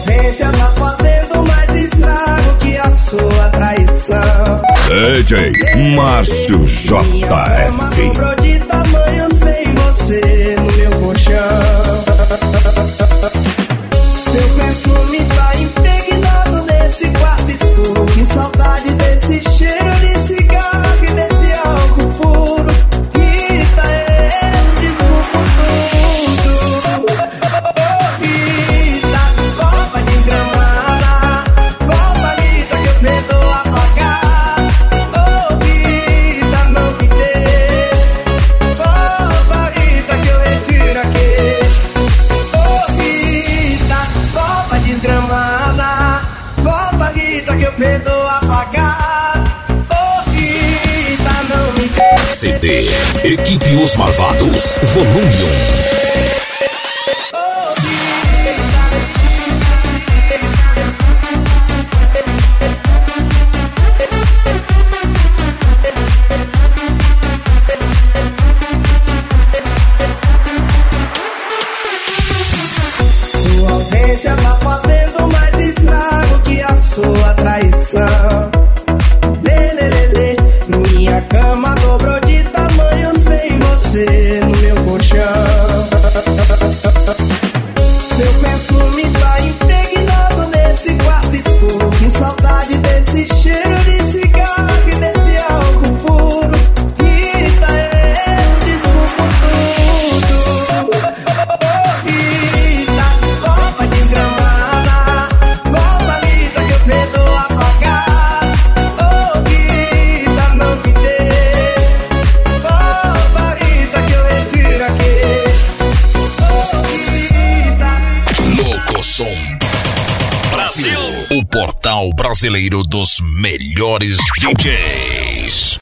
ausência tá fazendo mais estrago que a sua traição. DJ Márcio Minha cama JF. dobrou de tamanho sem você no meu colchão. Seu perfume tá impregnado nesse quarto escuro. Que saudade desse cheiro de cigarro e desse álcool puro. Rita, eu desculpo tudo. Rita, volta desgramada. Volta, Rita, que eu perdoo apagar. Oh, Rita, não me deixe. Volta, Rita, que eu retiro a queixa. Oh, Rita, volta desgramada. Volta, Rita, que eu perdoo apagar. Oh, Rita, não me deixe. CD Equipe Os Malvados, Volume 1. Sua ausência tá fazendo mais estrago que a sua traição. Lê, lê, lê, lê. Minha cama dobrou de tamanho sem você no meu colchão. Seu perfume tá impregnado nesse quarto escuro. Que saudade desse cheiro de cigarro e desse álcool puro. Rita, eu desculpo tudo. Rita, volta desgramada. Volta, Rita, que eu perdoo apagar. Oh, Rita, não me deixe. Volta, Rita, que eu retiro a queixa. Oh, Rita. Locosom Brasil, o portal brasileiro dos melhores DJs.